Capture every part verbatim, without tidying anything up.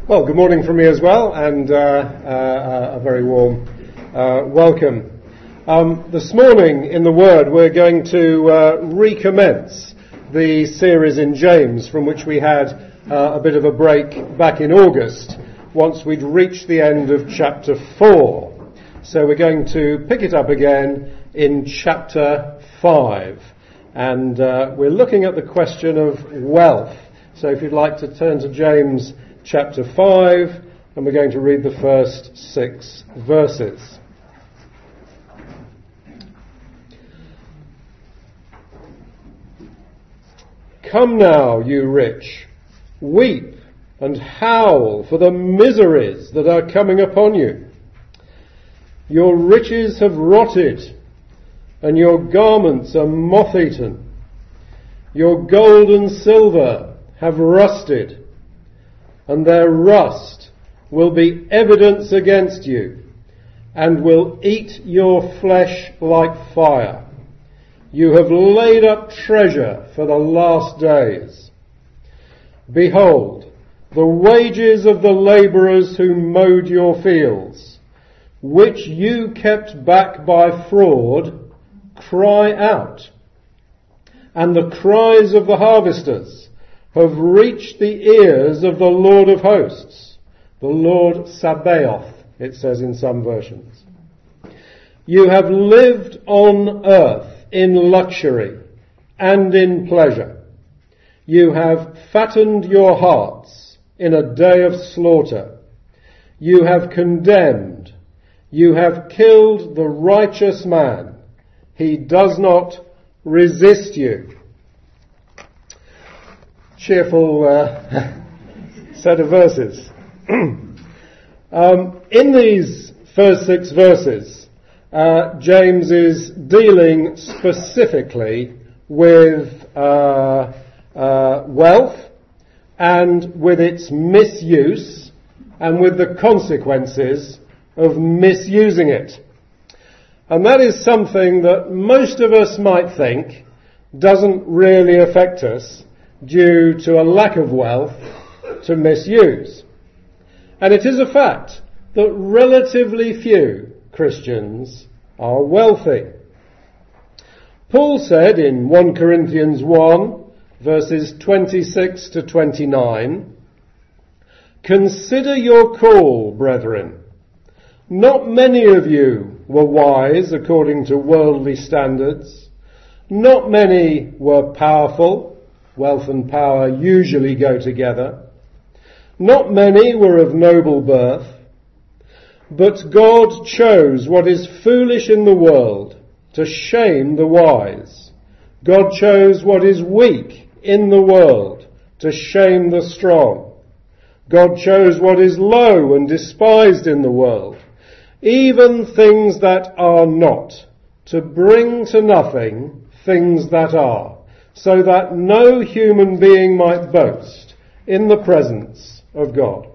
Well, good morning from me as well, and uh, uh, a very warm uh, welcome. Um, this morning in the Word we're going to uh, recommence the series in James, from which we had uh, a bit of a break back in August, once we'd reached the end of chapter four. So we're going to pick it up again in chapter five, and uh, we're looking at the question of wealth. So if you'd like to turn to James chapter five, and we're going to read the first six verses. Come now, you rich, weep and howl for the miseries that are coming upon you. Your riches have rotted, and your garments are moth-eaten. Your gold and silver have rusted, and their rust will be evidence against you, and will eat your flesh like fire. You have laid up treasure for the last days. Behold, the wages of the labourers who mowed your fields, which you kept back by fraud, cry out. And the cries of the harvesters have reached the ears of the Lord of hosts, the Lord Sabaoth, it says in some versions. You have lived on earth in luxury and in pleasure. You have fattened your hearts in a day of slaughter. You have condemned. You have killed the righteous man. He does not resist you. Cheerful uh, set of verses. um, in these first six verses, uh, James is dealing specifically with uh, uh, wealth and with its misuse and with the consequences of misusing it. And that is something that most of us might think doesn't really affect us due to a lack of wealth to misuse. And it is a fact that relatively few Christians are wealthy. Paul said in First Corinthians one, verses twenty-six to twenty-nine, "Consider your call, brethren. Not many of you were wise according to worldly standards. Not many were powerful." Wealth and power usually go together. Not many were of noble birth. But God chose what is foolish in the world to shame the wise. God chose what is weak in the world to shame the strong. God chose what is low and despised in the world, even things that are not, to bring to nothing things that are, so that no human being might boast in the presence of God.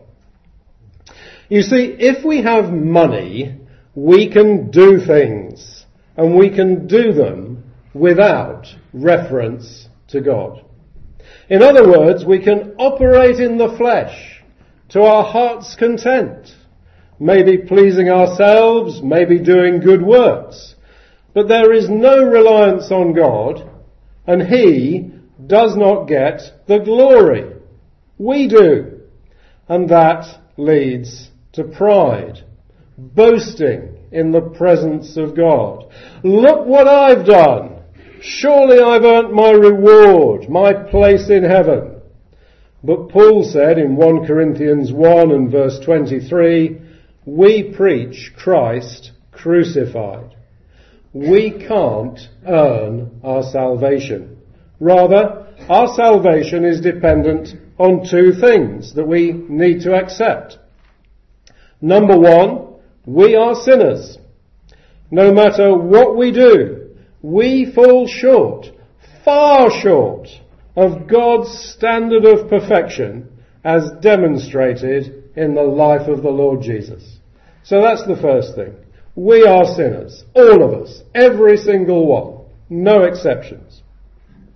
You see, if we have money, we can do things, and we can do them without reference to God. In other words, we can operate in the flesh to our heart's content, maybe pleasing ourselves, maybe doing good works, but there is no reliance on God, and He does not get the glory. We do. And that leads to pride, boasting in the presence of God. Look what I've done. Surely I've earned my reward, my place in heaven. But Paul said in First Corinthians one and verse twenty-three, we preach Christ crucified. We can't earn our salvation. Rather, our salvation is dependent on two things that we need to accept. Number one, we are sinners. No matter what we do, we fall short, far short, of God's standard of perfection as demonstrated in the life of the Lord Jesus. So that's the first thing. We are sinners, all of us, every single one, no exceptions.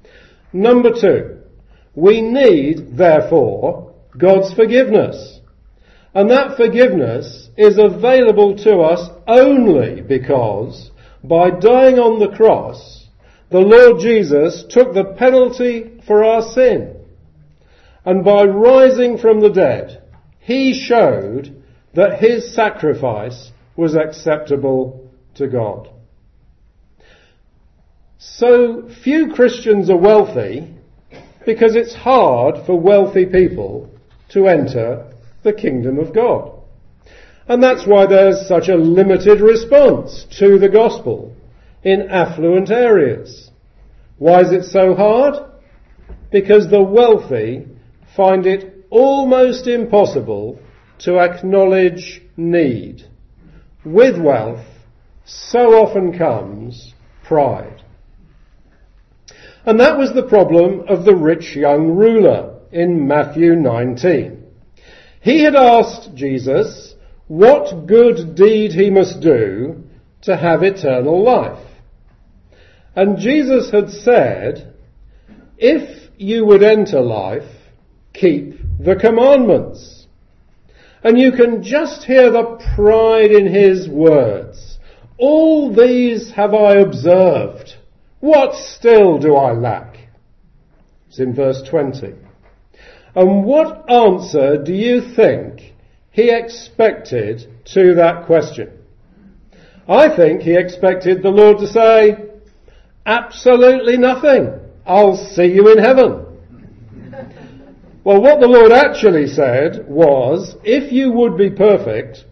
Number two, we need, therefore, God's forgiveness. And that forgiveness is available to us only because, by dying on the cross, the Lord Jesus took the penalty for our sin. And by rising from the dead, he showed that his sacrifice was acceptable to God. So few Christians are wealthy because it's hard for wealthy people to enter the kingdom of God. And that's why there's such a limited response to the gospel in affluent areas. Why is it so hard? Because the wealthy find it almost impossible to acknowledge need. With wealth, so often comes pride. And that was the problem of the rich young ruler in Matthew nineteen. He had asked Jesus what good deed he must do to have eternal life. And Jesus had said, if you would enter life, keep the commandments. And you can just hear the pride in his words. All these have I observed. What still do I lack? It's in verse twenty. And what answer do you think he expected to that question? I think he expected the Lord to say, absolutely nothing. I'll see you in heaven. Well, what the Lord actually said was, if you would be perfect,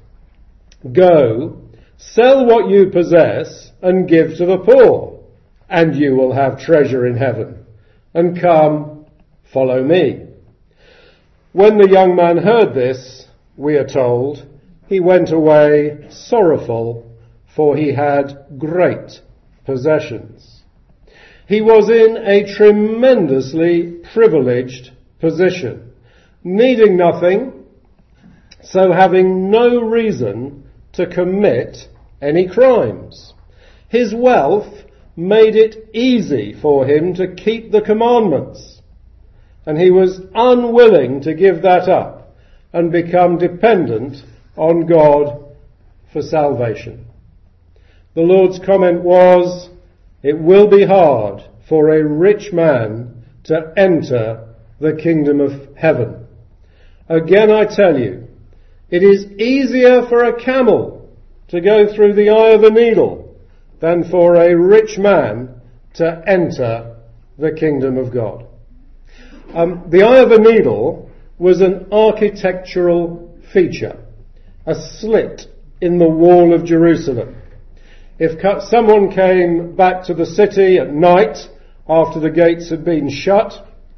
go, sell what you possess and give to the poor, and you will have treasure in heaven. And come, follow me. When the young man heard this, we are told, he went away sorrowful, for he had great possessions. He was in a tremendously privileged position, needing nothing, so having no reason to commit any crimes. His wealth made it easy for him to keep the commandments. And he was unwilling to give that up and become dependent on God for salvation. The Lord's comment was, it will be hard for a rich man to enter the kingdom of heaven. Again, I tell you, it is easier for a camel to go through the eye of a needle than for a rich man to enter the kingdom of God. Um, the eye of a needle was an architectural feature, a slit in the wall of Jerusalem. If someone came back to the city at night after the gates had been shut,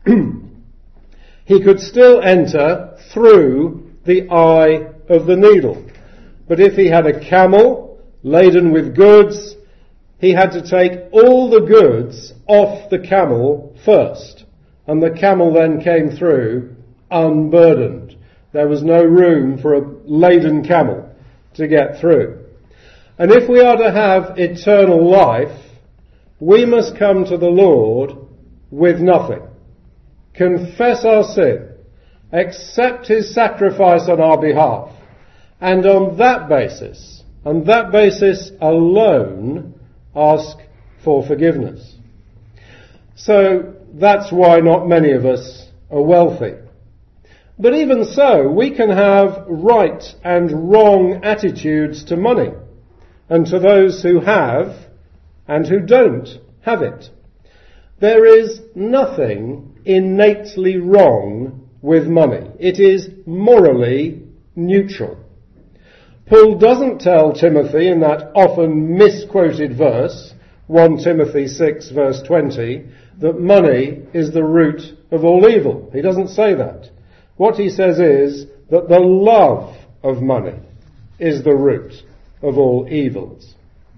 he could still enter through the eye of the needle. But if he had a camel laden with goods, he had to take all the goods off the camel first. And the camel then came through unburdened. There was no room for a laden camel to get through. And if we are to have eternal life, we must come to the Lord with nothing. Confess our sin, accept his sacrifice on our behalf, and on that basis, on that basis alone, ask for forgiveness. So that's why not many of us are wealthy. But even so, we can have right and wrong attitudes to money, and to those who have and who don't have it. There is nothing innately wrong with money. It is morally neutral. Paul doesn't tell Timothy in that often misquoted verse, First Timothy six verse twenty, that money is the root of all evil. He doesn't say that. What he says is that the love of money is the root of all evils.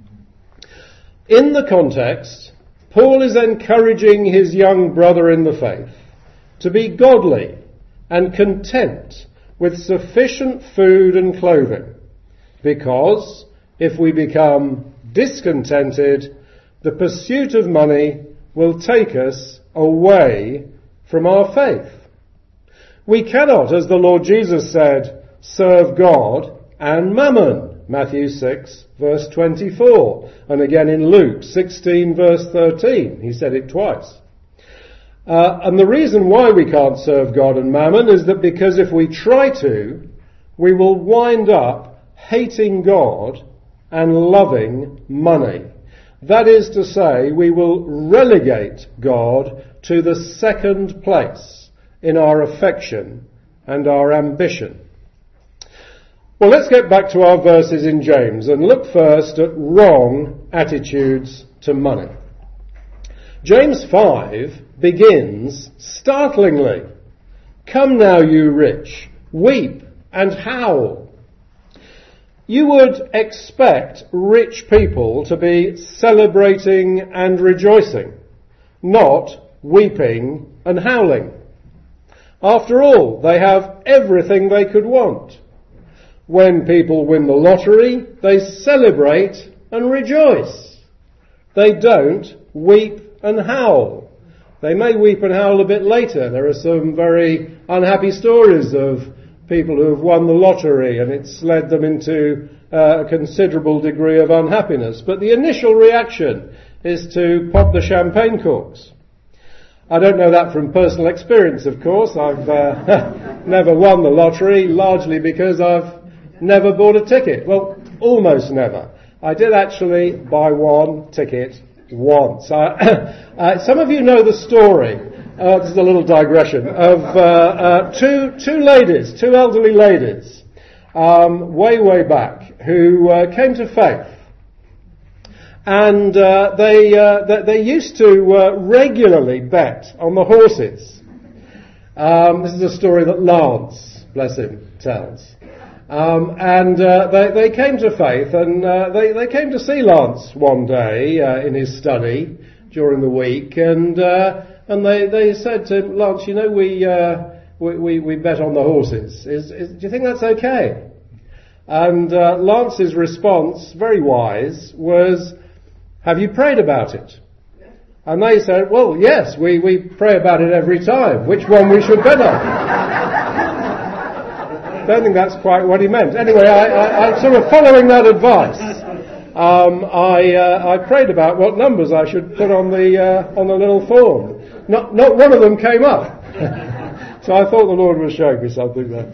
In the context, Paul is encouraging his young brother in the faith to be godly and content with sufficient food and clothing, because if we become discontented, the pursuit of money will take us away from our faith. We cannot, as the Lord Jesus said, serve God and mammon. Matthew six, verse twenty-four. And again in Luke sixteen, verse thirteen. He said it twice. Uh, and the reason why we can't serve God and mammon is that because if we try to, we will wind up hating God and loving money. That is to say, we will relegate God to the second place in our affection and our ambition. Well, let's get back to our verses in James and look first at wrong attitudes to money. James five begins startlingly. Come now, you rich, weep and howl. You would expect rich people to be celebrating and rejoicing, not weeping and howling. After all, they have everything they could want. When people win the lottery, they celebrate and rejoice. They don't weep and howl. They may weep and howl a bit later. There are some very unhappy stories of people who have won the lottery and it's led them into uh, a considerable degree of unhappiness. But the initial reaction is to pop the champagne corks. I don't know that from personal experience, of course. I've uh, never won the lottery, largely because I've never bought a ticket. Well, almost never. I did actually buy one ticket once. I, uh, some of you know the story. Uh, this is a little digression of uh, uh, two two ladies, two elderly ladies, um, way way back, who uh, came to faith, and uh, they, uh, they they used to uh, regularly bet on the horses. Um, this is a story that Lance, bless him, tells. Um, and uh, they they came to faith, and uh, they they came to see Lance one day uh, in his study during the week, and. Uh, And they, they said to him, Lance, you know, we, uh, we, we, we bet on the horses. Is, is, do you think that's okay? And uh, Lance's response, very wise, was, have you prayed about it? And they said, well, yes, we, we pray about it every time. Which one we should bet on? Don't think that's quite what he meant. Anyway, I, I, I'm sort of following that advice. Um, I, uh, I prayed about what numbers I should put on the, uh, on the little form. Not, not one of them came up. So I thought the Lord was showing me something there.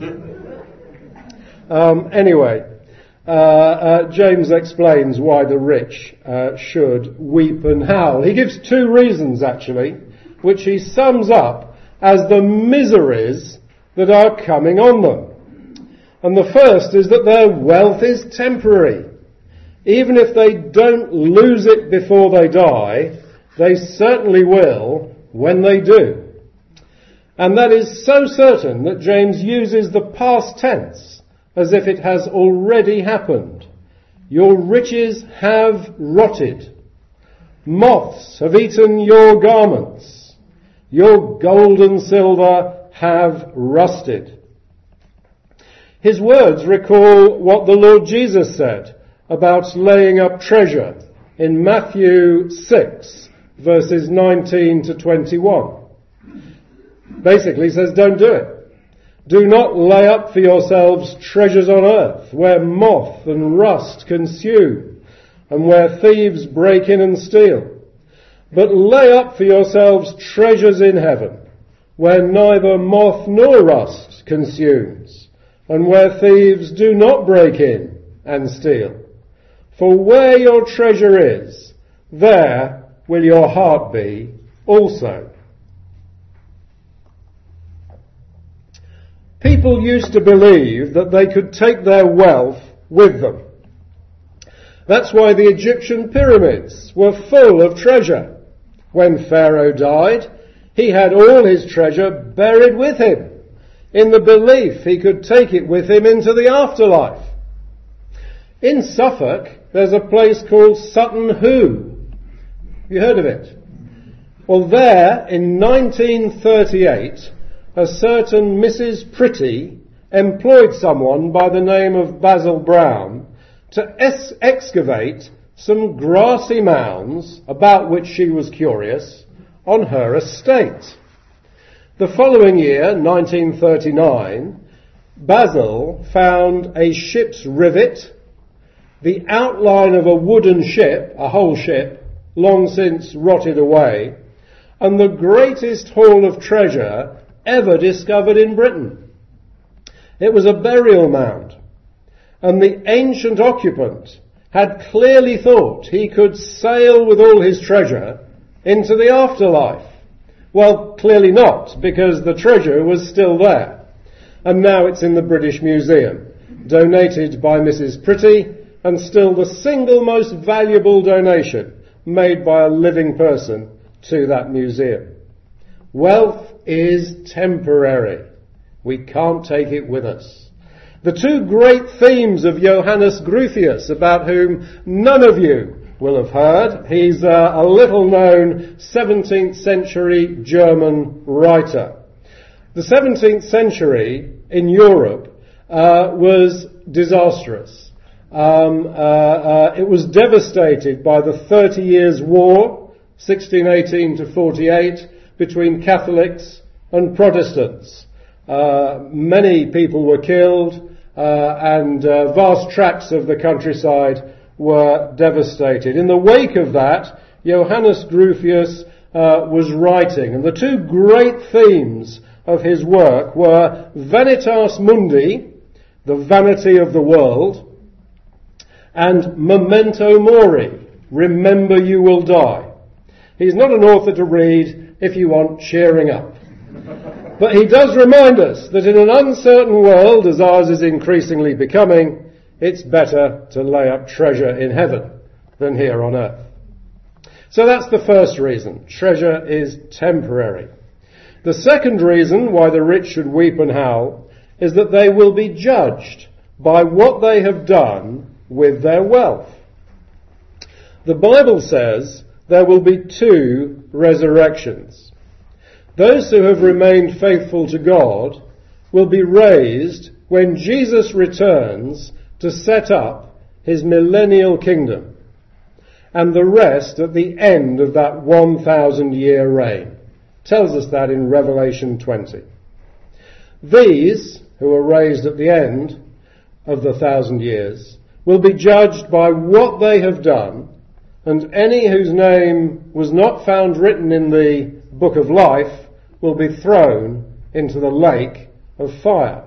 Um, anyway, uh, uh, James explains why the rich uh, should weep and howl. He gives two reasons, actually, which he sums up as the miseries that are coming on them. And the first is that their wealth is temporary. Even if they don't lose it before they die, they certainly will when they do. And that is so certain that James uses the past tense as if it has already happened. Your riches have rotted. Moths have eaten your garments. Your gold and silver have rusted. His words recall what the Lord Jesus said about laying up treasure in Matthew six, verses nineteen to twenty-one. Basically, he says, don't do it. Do not lay up for yourselves treasures on earth, where moth and rust consume, and where thieves break in and steal. But lay up for yourselves treasures in heaven, where neither moth nor rust consumes, and where thieves do not break in and steal. For where your treasure is, there will your heart be also. People used to believe that they could take their wealth with them. That's why the Egyptian pyramids were full of treasure. When Pharaoh died, he had all his treasure buried with him, in the belief he could take it with him into the afterlife. In Suffolk, there's a place called Sutton Hoo. Have you heard of it? Well, there, in nineteen thirty-eight, a certain Missus Pretty employed someone by the name of Basil Brown to es- excavate some grassy mounds, about which she was curious, on her estate. The following year, nineteen thirty-nine, Basil found a ship's rivet, the outline of a wooden ship, a whole ship, long since rotted away, and the greatest haul of treasure ever discovered in Britain. It was a burial mound, and the ancient occupant had clearly thought he could sail with all his treasure into the afterlife. Well, clearly not, because the treasure was still there. And now it's in the British Museum, donated by Missus Pretty, and still the single most valuable donation made by a living person to that museum. Wealth is temporary. We can't take it with us. The two great themes of Johannes Groothuis, about whom none of you will have heard. He's a, a little-known seventeenth century German writer. The seventeenth century in Europe uh, was disastrous. Um, uh, uh, it was devastated by the Thirty Years' War, sixteen eighteen to forty-eight, between Catholics and Protestants. Uh, many people were killed, uh, and uh, vast tracts of the countryside were devastated. In the wake of that, Johannes Groothuis uh, was writing, and the two great themes of his work were Vanitas Mundi, the vanity of the world, and Memento Mori, remember you will die. He's not an author to read if you want cheering up. But he does remind us that in an uncertain world, as ours is increasingly becoming, it's better to lay up treasure in heaven than here on earth. So that's the first reason. Treasure is temporary. The second reason why the rich should weep and howl is that they will be judged by what they have done with their wealth. The Bible says there will be two resurrections. Those who have remained faithful to God will be raised when Jesus returns to set up his millennial kingdom, and the rest at the end of that one thousand year reign. Tells us that in Revelation twenty. These, who are raised at the end of the thousand years, will be judged by what they have done, and any whose name was not found written in the book of life will be thrown into the lake of fire.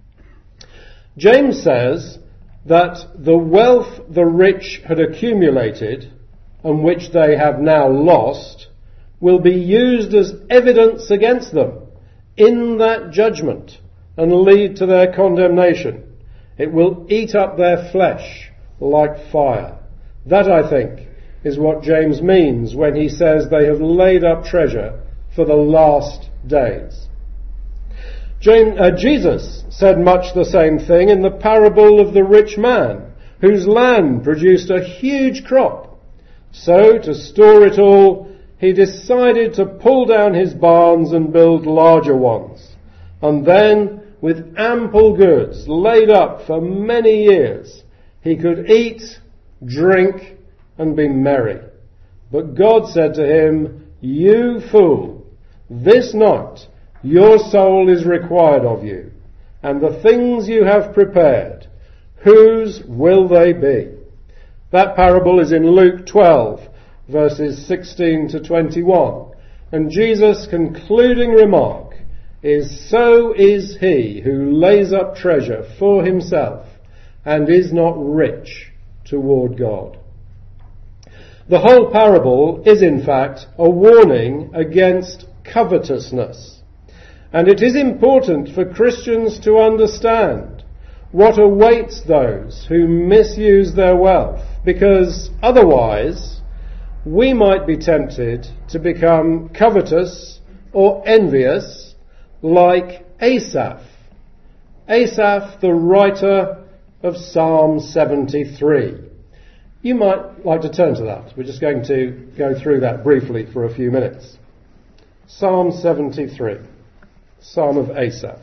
James says that the wealth the rich had accumulated, and which they have now lost, will be used as evidence against them in that judgment and lead to their condemnation. It will eat up their flesh like fire. That, I think, is what James means when he says they have laid up treasure for the last days. James, uh, Jesus said much the same thing in the parable of the rich man, whose land produced a huge crop. So, to store it all, he decided to pull down his barns and build larger ones. And then, with ample goods laid up for many years, he could eat, drink, and be merry. But God said to him, "You fool, this night your soul is required of you, and the things you have prepared, whose will they be?" That parable is in Luke twelve, verses sixteen to twenty-one. And Jesus' concluding remark is, "So is he who lays up treasure for himself and is not rich toward God." The whole parable is in fact a warning against covetousness. And it is important for Christians to understand what awaits those who misuse their wealth, because otherwise we might be tempted to become covetous or envious like Asaph. Asaph, the writer of Psalm seventy-three. You might like to turn to that. We're just going to go through that briefly for a few minutes. Psalm seventy-three, Psalm of Asaph.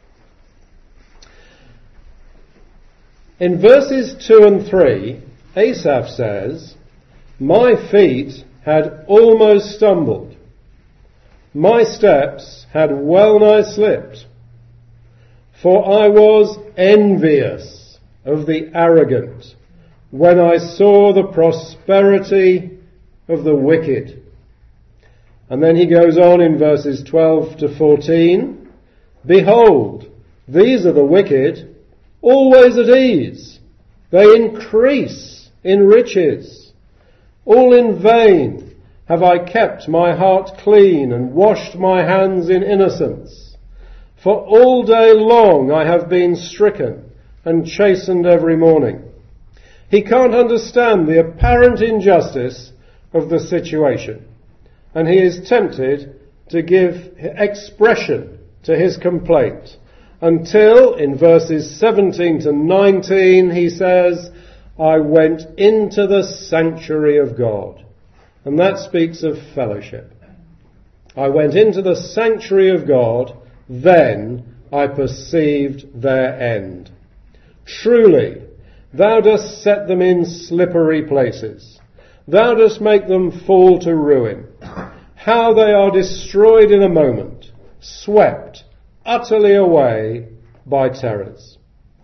In verses two and three, Asaph says, "My feet had almost stumbled. My steps had well nigh slipped. For I was envious of the arrogant when I saw the prosperity of the wicked. And then he goes on in verses twelve to fourteen. Behold, these are the wicked, always at ease. They increase in riches. All in vain have I kept my heart clean and washed my hands in innocence. For all day long I have been stricken and chastened every morning. He can't understand the apparent injustice of the situation, and he is tempted to give expression to his complaint until, in verses seventeen to nineteen, he says, I went into the sanctuary of God. And that speaks of fellowship. I went into the sanctuary of God, then I perceived their end. Truly, thou dost set them in slippery places. Thou dost make them fall to ruin. How they are destroyed in a moment, swept utterly away by terrors.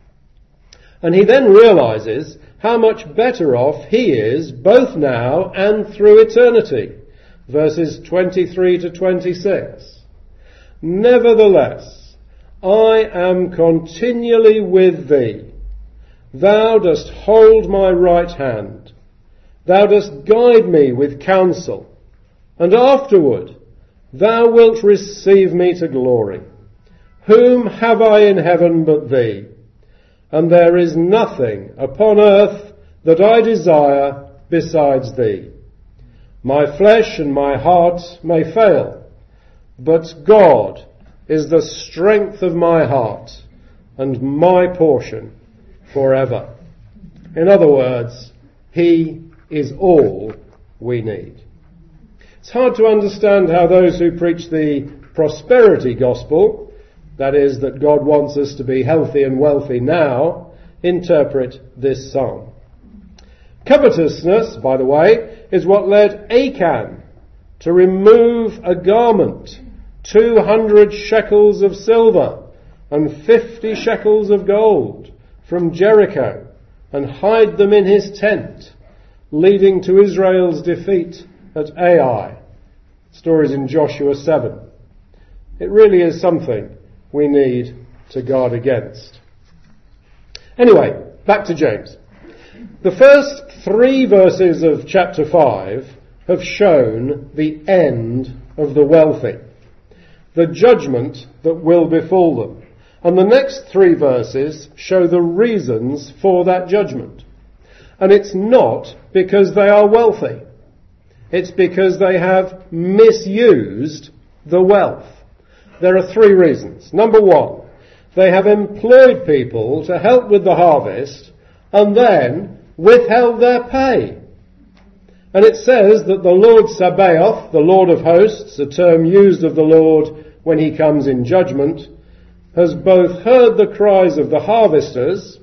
And he then realizes how much better off he is both now and through eternity. Verses twenty-three to twenty-six. Nevertheless, I am continually with thee. Thou dost hold my right hand. Thou dost guide me with counsel. And afterward, thou wilt receive me to glory. Whom have I in heaven but thee? And there is nothing upon earth that I desire besides thee. My flesh and my heart may fail, but God is the strength of my heart and my portion forever. In other words, he is all we need. It's hard to understand how those who preach the prosperity gospel, that is, that God wants us to be healthy and wealthy now, interpret this psalm. Covetousness, by the way, is what led Achan to remove a garment, two hundred shekels of silver and fifty shekels of gold from Jericho, and hide them in his tent, leading to Israel's defeat at Ai. Stories in Joshua seven. It really is something we need to guard against. Anyway, back to James. The first three verses of chapter five have shown the end of the wealthy, the judgment that will befall them. And the next three verses show the reasons for that judgment. And it's not because they are wealthy. It's because they have misused the wealth. There are three reasons. Number one, they have employed people to help with the harvest and then withheld their pay. And it says that the Lord Sabaoth, the Lord of hosts, a term used of the Lord when he comes in judgment, has both heard the cries of the harvesters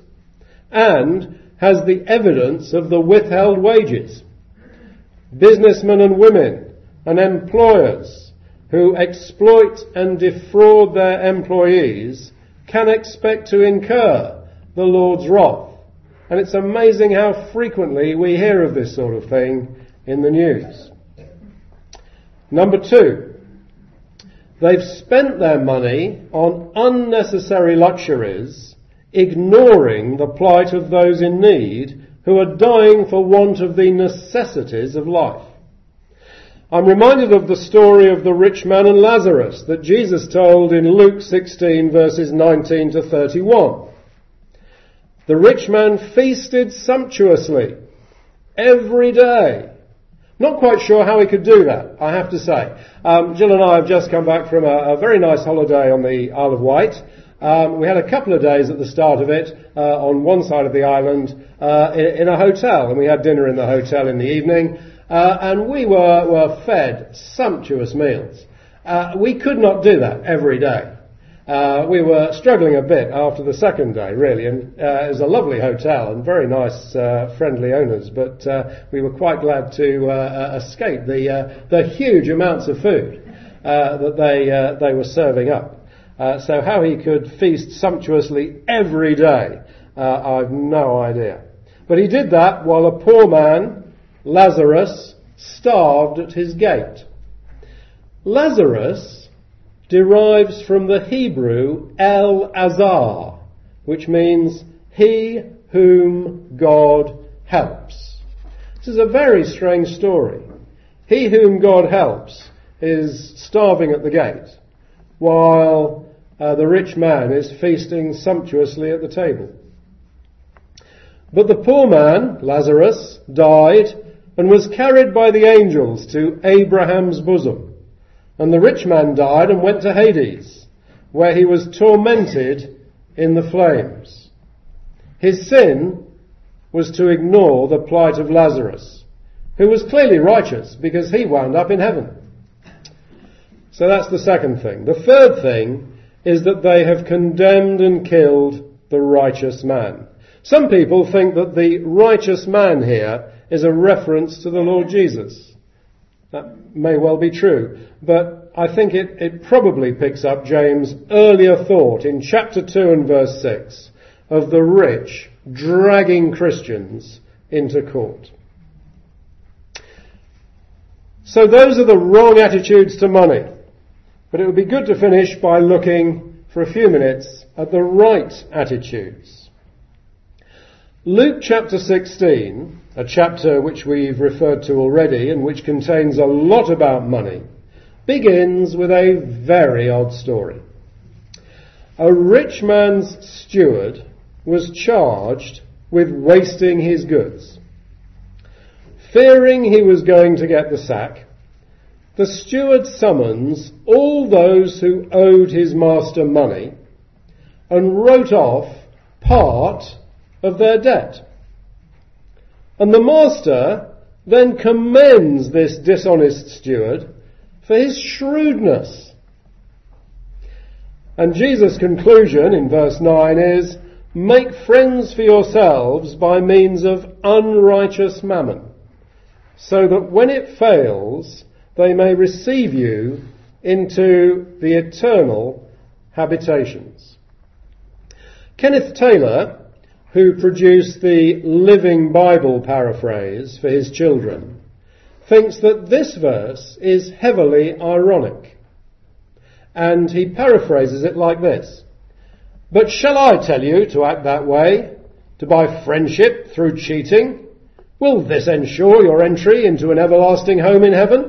and has the evidence of the withheld wages. Businessmen and women and employers who exploit and defraud their employees can expect to incur the Lord's wrath. And it's amazing how frequently we hear of this sort of thing in the news. Number two, they've spent their money on unnecessary luxuries, ignoring the plight of those in need who are dying for want of the necessities of life. I'm reminded of the story of the rich man and Lazarus that Jesus told in Luke sixteen verses nineteen to thirty-one. The rich man feasted sumptuously every day. Not quite sure how he could do that, I have to say. Um, Jill and I have just come back from a, a very nice holiday on the Isle of Wight. Um, we had a couple of days at the start of it uh, on one side of the island uh, in, in a hotel, and we had dinner in the hotel in the evening. Uh, and we were, were fed sumptuous meals. Uh, we could not do that every day. Uh, we were struggling a bit after the second day, really, and uh, it was a lovely hotel and very nice, uh, friendly owners, but uh, we were quite glad to uh, escape the uh, the huge amounts of food uh, that they uh, they were serving up. Uh, so how he could feast sumptuously every day, uh, I've no idea. But he did that while a poor man, Lazarus, starved at his gate. Lazarus derives from the Hebrew El-Azar, which means he whom God helps. This is a very strange story. He whom God helps is starving at the gate, while uh, the rich man is feasting sumptuously at the table. But the poor man, Lazarus, died and was carried by the angels to Abraham's bosom. And the rich man died and went to Hades, where he was tormented in the flames. His sin was to ignore the plight of Lazarus, who was clearly righteous because he wound up in heaven. So that's the second thing. The third thing is that they have condemned and killed the righteous man. Some people think that the righteous man here is a reference to the Lord Jesus. That may well be true, but I think it, it probably picks up James' earlier thought in chapter two and verse six of the rich dragging Christians into court. So those are the wrong attitudes to money. But it would be good to finish by looking for a few minutes at the right attitudes. Luke chapter sixteen, a chapter which we've referred to already and which contains a lot about money, begins with a very odd story. A rich man's steward was charged with wasting his goods. Fearing he was going to get the sack, the steward summons all those who owed his master money and wrote off part of their debt. And the master then commends this dishonest steward for his shrewdness. And Jesus' conclusion in verse nine is, "Make friends for yourselves by means of unrighteous mammon, so that when it fails, they may receive you into the eternal habitations." Kenneth Taylor, who produced the Living Bible paraphrase for his children, thinks that this verse is heavily ironic. And he paraphrases it like this: "But shall I tell you to act that way, to buy friendship through cheating? Will this ensure your entry into an everlasting home in heaven?"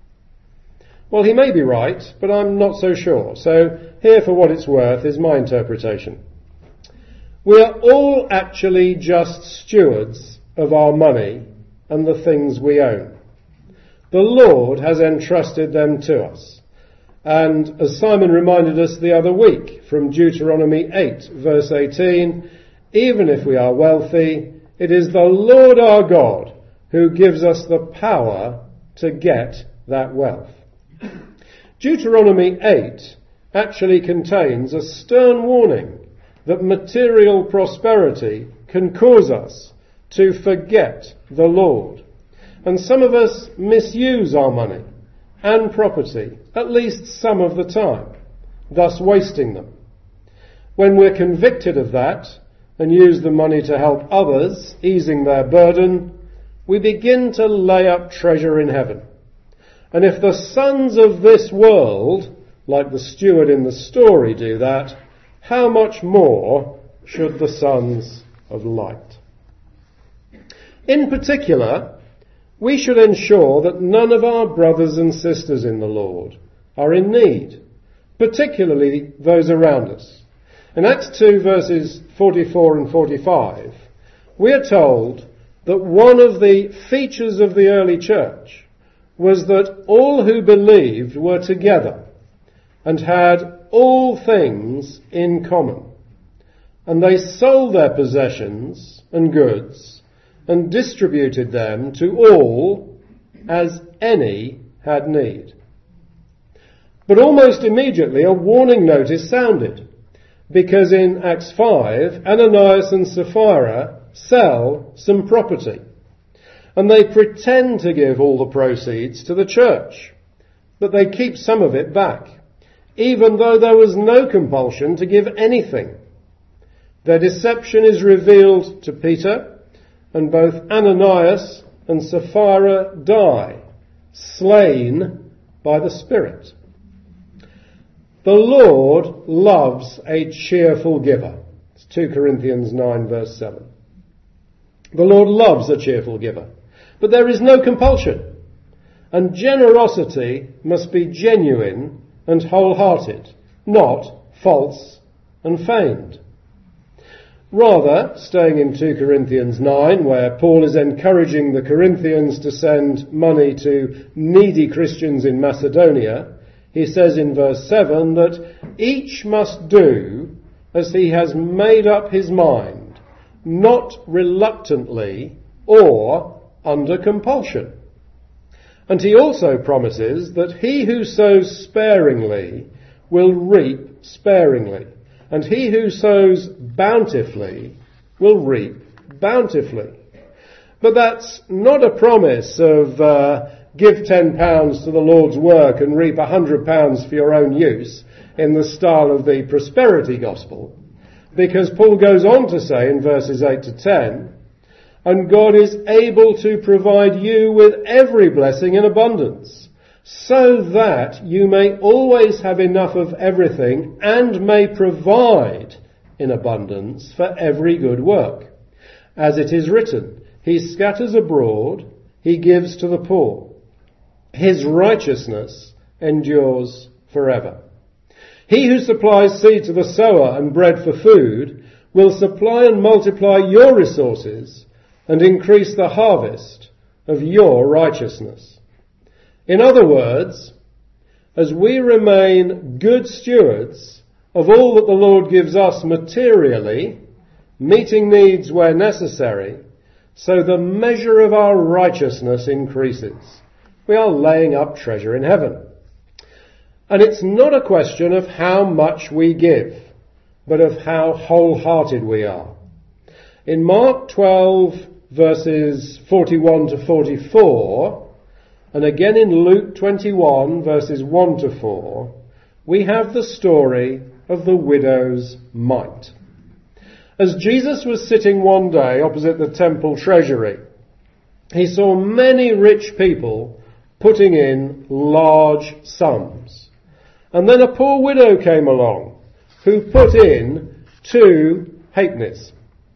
Well, he may be right, but I'm not so sure. So here, for what it's worth, is my interpretation. We are all actually just stewards of our money and the things we own. The Lord has entrusted them to us. And as Simon reminded us the other week from Deuteronomy eight, verse eighteen, even if we are wealthy, it is the Lord our God who gives us the power to get that wealth. Deuteronomy eight actually contains a stern warning that material prosperity can cause us to forget the Lord. And some of us misuse our money and property, at least some of the time, thus wasting them. When we're convicted of that and use the money to help others, easing their burden, we begin to lay up treasure in heaven. And if the sons of this world, like the steward in the story, do that, how much more should the sons of light? In particular, we should ensure that none of our brothers and sisters in the Lord are in need, particularly those around us. In Acts two, verses forty-four and forty-five, we are told that one of the features of the early church was that all who believed were together and had all things in common. And they sold their possessions and goods and distributed them to all as any had need. But almost immediately a warning note is sounded, because in Acts five, Ananias and Sapphira sell some property, and they pretend to give all the proceeds to the church, but they keep some of it back. even though there was no compulsion to give anything. Their deception is revealed to Peter, and both Ananias and Sapphira die, slain by the Spirit. The Lord loves a cheerful giver. It's two Corinthians nine verse seven. The Lord loves a cheerful giver, but there is no compulsion, and generosity must be genuine and wholehearted, not false and feigned. Rather, staying in two Corinthians nine, where Paul is encouraging the Corinthians to send money to needy Christians in Macedonia, he says in verse seven that each must do as he has made up his mind, not reluctantly or under compulsion. And he also promises that he who sows sparingly will reap sparingly, and he who sows bountifully will reap bountifully. But that's not a promise of uh, give ten pounds to the Lord's work and reap a hundred pounds for your own use in the style of the prosperity gospel, because Paul goes on to say in verses eight to ten, and God is able to provide you with every blessing in abundance, so that you may always have enough of everything and may provide in abundance for every good work. As it is written, he scatters abroad, he gives to the poor. His righteousness endures forever. He who supplies seed to the sower and bread for food will supply and multiply your resources and increase the harvest of your righteousness. In other words, as we remain good stewards of all that the Lord gives us materially, meeting needs where necessary, so the measure of our righteousness increases. We are laying up treasure in heaven. And it's not a question of how much we give, but of how wholehearted we are. In Mark twelve, verses forty-one to forty-four, and again in Luke twenty-one, verses one to four, we have the story of the widow's mite. As Jesus was sitting one day opposite the temple treasury, he saw many rich people putting in large sums. And then a poor widow came along who put in two halfpennies.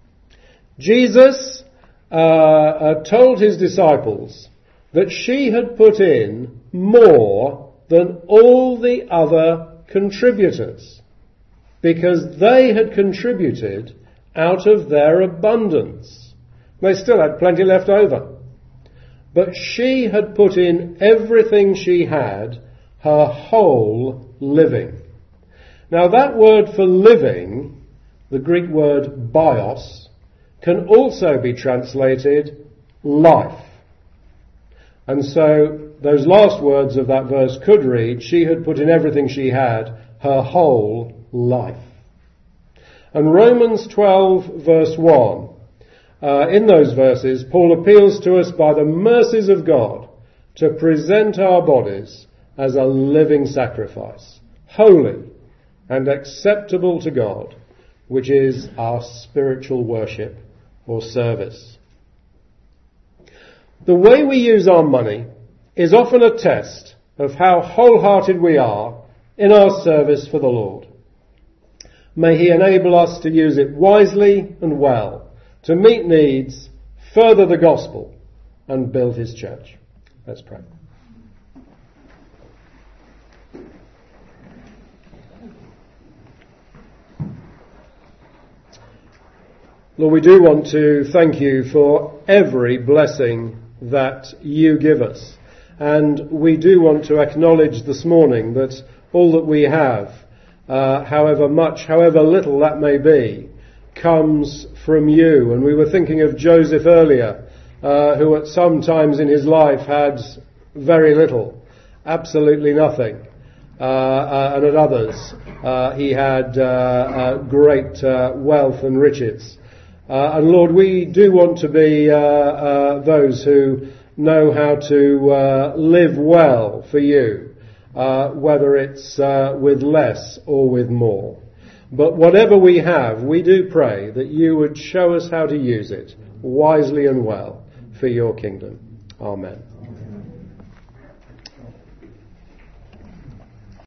Jesus uh, uh, told his disciples that she had put in more than all the other contributors, because they had contributed out of their abundance. They still had plenty left over. But she had put in everything she had, her whole living. Now that word for living, the Greek word bios, can also be translated life. And so those last words of that verse could read, she had put in everything she had, her whole life. And Romans twelve verse one, uh, in those verses, Paul appeals to us by the mercies of God to present our bodies as a living sacrifice, holy and acceptable to God, which is our spiritual worship or service. The way we use our money is often a test of how wholehearted we are in our service for the Lord. May he enable us to use it wisely and well, to meet needs, further the gospel, and build his church. Let's pray. Lord, we do want to thank you for every blessing that you give us. And we do want to acknowledge this morning that all that we have, uh, however much, however little that may be, comes from you. And we were thinking of Joseph earlier, uh, who at some times in his life had very little, absolutely nothing. Uh, uh, and at others, uh, he had uh, uh, great uh, wealth and riches. Uh, and Lord, we do want to be uh, uh, those who know how to uh, live well for you uh, whether it's uh, with less or with more. But whatever we have, we do pray that you would show us how to use it wisely and well for your kingdom. Amen.